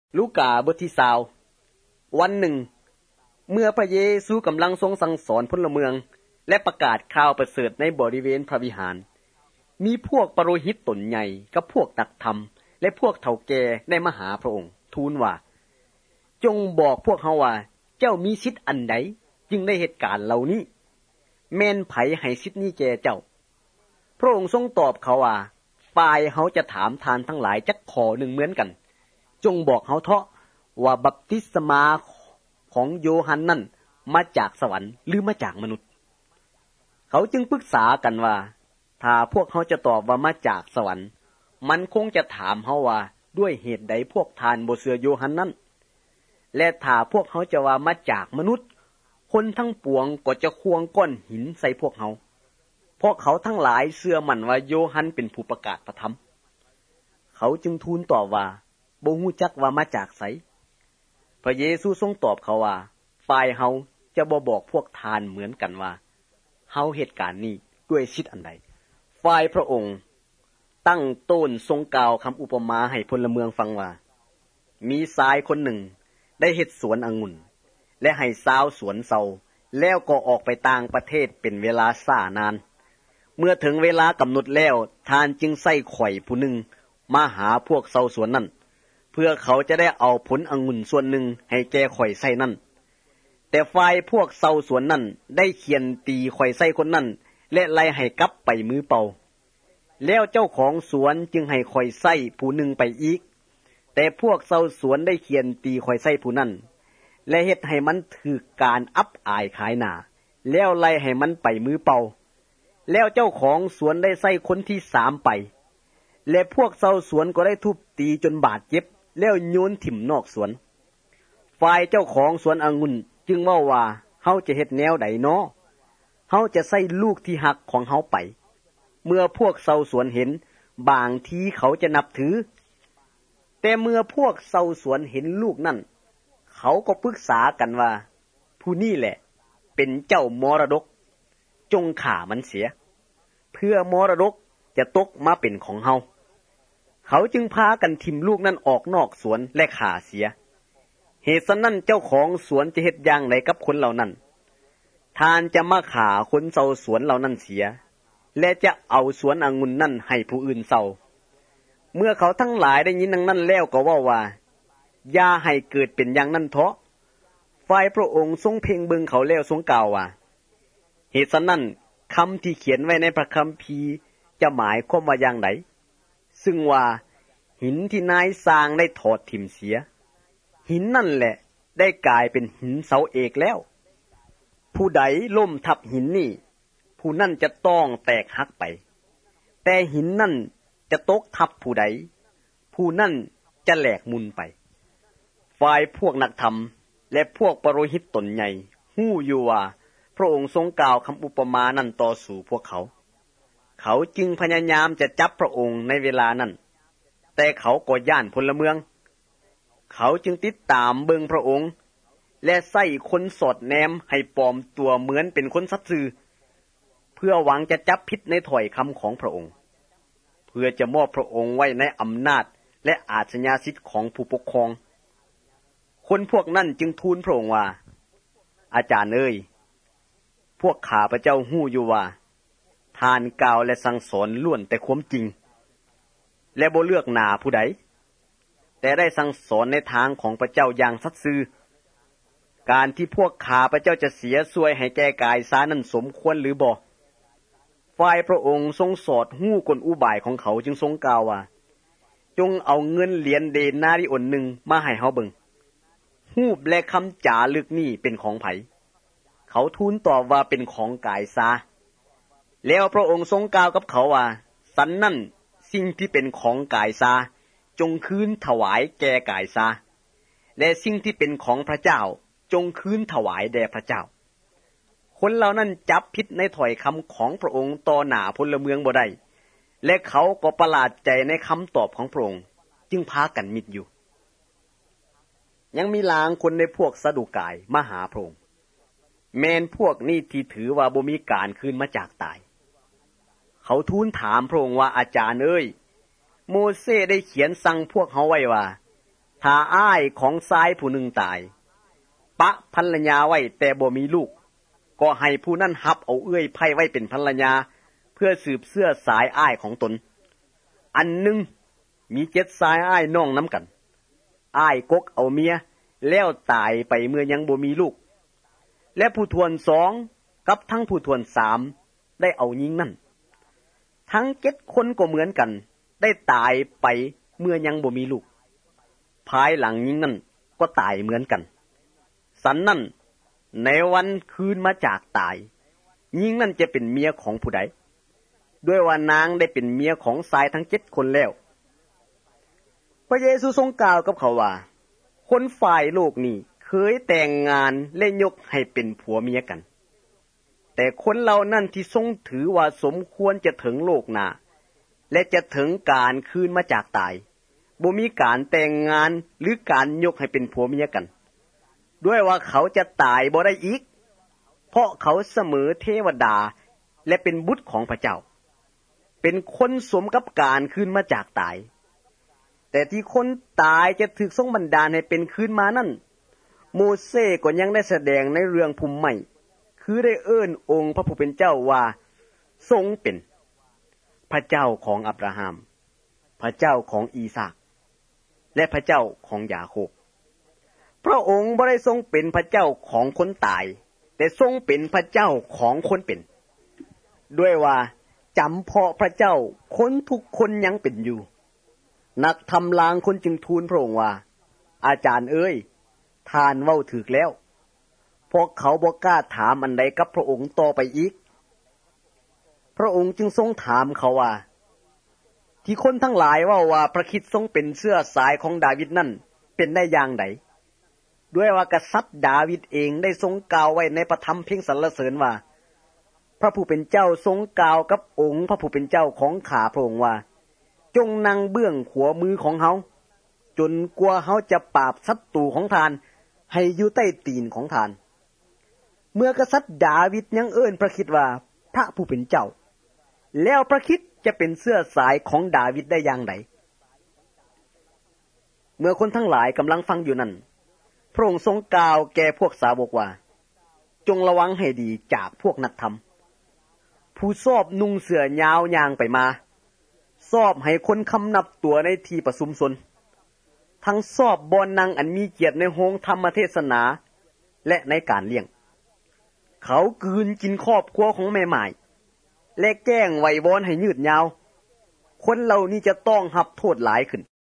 ลูกาบทที่20วันหนึ่งเมื่อพระเยซูกำลังทรงสั่งสอนพลเมืองและประกาศข่าวประเสริฐในบริเวณพระวิหารมีพวกปโรหิตตนใหญ่กับพวกนักธรรมและพวกเฒ่าแก่ได้มาหาพระองค์ทูลว่าจงบอกพวกเฮาว่าเจ้ามีสิทธิ์อันใดจึงได้เหตุการณ์เหล่านี้แม่นไผให้สิทธิ์นี้แก่เจ้าพระองค์ทรงตอบเขาว่าฝ่ายเฮาจะถามทานทั้งหลายจักข้อหนึ่งเหมือนกันจงบอกเฮาเถาะว่าบัพติศมาของโยฮันนั้นมาจากสวรรค์หรือมาจากมนุษย์เขาจึงปรึกษากันว่าถ้าพวกเขาจะตอบว่ามาจากสวรรค์มันคงจะถามเฮาว่าด้วยเหตุใดพวกทานบ่เชื่อโยฮันนั้นและถ้าพวกเขาจะว่ามาจากมนุษย์คนทั้งปวงก็จะควงก้อนหินใส่พวกเขาเพราะเขาทั้งหลายเชื่อมั่นว่าโยฮันเป็นผู้ประกาศพระธรรมเขาจึงทูลตอบว่าบ่ฮู้จักว่ามาจากไสพระเยซูทรงตอบเขาว่าฝ่ายเฮาจะบ่บอกพวกทานเหมือนกันว่าเฮาเหตุการณ์นี้ด้วยสิทธิ์อันใดฝ่ายพระองค์ตั้งต้นทรงกล่าวคำอุปมาให้พลเมืองฟังว่ามีชายคนหนึ่งได้เฮ็ดสวนองุ่นและให้ชาวสวนเซาแล้วก็ออกไปต่างประเทศเป็นเวลาช้านานเมื่อถึงเวลากำหนดแล้วทานจึงใส่ข่อยผู้หนึ่งมาหาพวกชาวสวนนั้นเพื่อเขาจะได้เอาผลองุ่นส่วนหนึ่งให้แก่ข่อยไส้นั่นแต่ฝ่ายพวกชาวสวนนั้นได้เขียนตีข่อยไส้คนนั้นและไล่ให้กลับไปมือเปล่าแล้วเจ้าของสวนจึงให้ข่อยไส้ผู้หนึ่งไปอีกแต่พวกชาวสวนได้เขียนตีข่อยไส้ผู้นั้นและเฮ็ดให้มันถูกการอับอายขายหน้าแล้วไล่ให้มันไปมือเปล่าแล้วเจ้าของสวนได้ไส้คนที่3ไปและพวกชาวสวนก็ได้ทุบตีจนบาดเจ็บแล้วโยนถิ่มนอกสวนฝ่ายเจ้าของสวนองุ่นจึงเว้าว่าเฮาจะเฮ็ดแนวใดน้อเฮาจะใส่ลูกที่หักของเฮาไปเมื่อพวกชาวสวนเห็นบางทีเขาจะนับถือแต่เมื่อพวกชาวสวนเห็นลูกนั่นเขาก็ปรึกษากันว่าผู้นี้แหละเป็นเจ้ามรดกจงฆ่ามันเสียเพื่อมรดกจะตกมาเป็นของเฮาเขาจึงพากันทิ่มลูกนั้นออกนอกสวนและฆ่าเสียเหตุฉะนั้นเจ้าของสวนจะเฮ็ดอย่างไรกับคนเหล่านั้นทานจะมาฆ่าคนเซาสวนเหล่านั้นเสียและจะเอาสวนองุ่นนั้นให้ผู้อื่นเซาเมื่อเขาทั้งหลายได้ยินดังนั้นแล้วก็เว้าว่าอย่าให้เกิดเป็นอย่างนั้นเถาะฝ่ายพระองค์ทรงเพ่งเบิ่งเขาแล้วทรงกล่าวว่าเหตุฉะนั้นคำที่เขียนไว้ในพระคัมภีร์จะหมายความว่าอย่างไรซึ่งว่าหินที่นายสร้างได้ถอดถิ่มเสียหินนั่นแหละได้กลายเป็นหินเสาเอกแล้วผู้ใดล้มทับหินนี่ผู้นั่นจะต้องแตกหักไปแต่หินนั่นจะตกทับผู้ใดผู้นั่นจะแหลกมุนไปฝ่ายพวกนักธรรมและพวกปโรหิตตนใหญ่ฮู้อยู่ว่าพระองค์ทรงกล่าวคำอุปมานั้นต่อสู่พวกเขาเขาจึงพยายามจะจับพระองค์ในเวลานั้นแต่เขาก็ย้านพลเมืองเขาจึงติดตามเบิ่งพระองค์และใส่คนสอดแนมให้ปลอมตัวเหมือนเป็นคนสัตย์ซื่อเพื่อหวังจะจับผิดในถ้อยคำของพระองค์เพื่อจะมอบพระองค์ไว้ในอำนาจและอาชญาสิทธิ์ของผู้ปกครองคนพวกนั้นจึงทูลพระองค์ว่าอาจารย์เอ้ยพวกข้าพเจ้าฮู้อยู่ว่าทานกล่าวและสั่งสอนล้วนแต่ความจริงและบ่เลือกหน้าผู้ใดแต่ได้สั่งสอนในทางของพระเจ้าอย่างสัตย์ซื่อการที่พวกข้าพเจ้าจะเสียสวยให้แก่กายซานั้นสมควรหรือบ่ฝ่ายพระองค์ทรงสอดฮู้กลอุบายของเขาจึงทรงกล่าวว่าจงเอาเงินเหรียญเดนาริอนหนึ่งมาให้เฮาเบิ่งฮูปและคำจารึกนี้เป็นของไผเขาทูลตอบว่าเป็นของกายซาแล้วพระองค์ทรงกล่าวกับเขาว่าสันนั่นสิ่งที่เป็นของกายซาจงคืนถวายแก่กายซาและสิ่งที่เป็นของพระเจ้าจงคืนถวายแด่พระเจ้าคนเหล่านั้นจับผิดในถ้อยคำของพระองค์ต่อหน้าพลเมืองบ่ได้และเขาก็ประหลาดใจในคำตอบของพระองค์จึงพากันมิดอยู่ยังมีลางคนในพวกซาดูกายมาหาพระองค์แม้นพวกนี้ที่ถือว่าบ่มีการคืนมาจากตายเขาทูลถามพระองค์ว่าอาจารย์เอ้ยโมเสสได้เขียนสั่งพวกเขาไว้ว่าถ้าอ้ายของชายผู้หนึ่งตายปะภรรยาไว้แต่บ่มีลูกก็ให้ผู้นั้นรับเอาเอื้อยไผ่ไว้เป็นภรรยาเพื่อสืบเสื้อสายอ้ายของตนอันหนึ่งมี7สายอ้ายน้องน้ำกันอ้ายกกเอาเมียแล้วตายไปเมื่อยังบ่มีลูกและผู้ทวน2กับทั้งผู้ทวน3ได้เอาหญิงนั่นทั้ง7คนก็เหมือนกันได้ตายไปเมื่อยังบ่มีลูกภายหลังหญิงนั่นก็ตายเหมือนกันสันนั่นในวันคืนมาจากตายหญิงนั่นจะเป็นเมียของผู้ใดด้วยว่านางได้เป็นเมียของชายทั้ง7คนแล้วพระเยซูทรงกล่าวกับเขาว่าคนฝ่ายโลกนี้เคยแต่งงานและยกให้เป็นผัวเมียกันแต่คนเหล่านั้นที่ทรงถือว่าสมควรจะถึงโลกหน้าและจะถึงการคืนมาจากตายบ่มีการแต่งงานหรือการยกให้เป็นผัวเมียกันด้วยว่าเขาจะตายบ่ได้อีกเพราะเขาเสมอเทวดาและเป็นบุตรของพระเจ้าเป็นคนสมกับการคืนมาจากตายแต่ที่คนตายจะถูกทรงบันดาลให้เป็นคืนมานั่นโมเสสก็ยังได้แสดงในเรื่องภูมิใหม่คือได้เอิ้นองค์พระผู้เป็นเจ้าว่าทรงเป็นพระเจ้าของอับราฮัมพระเจ้าของอีสากและพระเจ้าของยาโคบพระองค์บ่ได้ทรงเป็นพระเจ้าของคนตายแต่ทรงเป็นพระเจ้าของคนเป็นด้วยว่าจำเพาะพระเจ้าคนทุกคนยังเป็นอยู่นักทำลางคนจึงทูลพระองค์ว่าอาจารย์เอ้ยท่านเว้าถูกแล้วเพราะเขาบ่กล้าถามอันใดกับพระองค์ต่อไปอีกพระองค์จึงทรงถามเขาว่าที่คนทั้งหลายว่าพระคริสต์ทรงเป็นเชื้อสายของดาวิดนั่นเป็นได้อย่างใดด้วยว่ากษัตริย์ดาวิดเองได้ทรงกล่าวไว้ในพระธรรมเพลงสรรเสริญว่าพระผู้เป็นเจ้าทรงกล่าวกับองค์พระผู้เป็นเจ้าของข้าพระองค์ว่าจงนั่งเบื้องขวามือของเฮาจนกว่าเฮาจะปราบศัตรูของทานให้อยู่ใต้ตีนของทานเมื่อกษัตริย์ดาวิดยังเอิ้นพระคริสต์ว่าพระผู้เป็นเจ้าแล้วพระคริสต์จะเป็นเสื้อสายของดาวิดได้อย่างไรเมื่อคนทั้งหลายกำลังฟังอยู่นั้นพระองค์ทรงกล่าวแก่พวกสาวกว่าจงระวังให้ดีจากพวกนักธรรมผู้ชอบนุ่งเสื้อยาวย่างไปมาชอบให้คนคำนับตัวในที่ประชุมชนทั้งชอบบ่นั่งอันมีเกียรติในโรงธรรมเทศนาและในการเลี้ยงเขากลืนกินครอบครัวของแม่หมายและแกล้งไว้วอนให้ยืดยาวคนเหล่านี้จะต้องรับโทษหลายขึ้น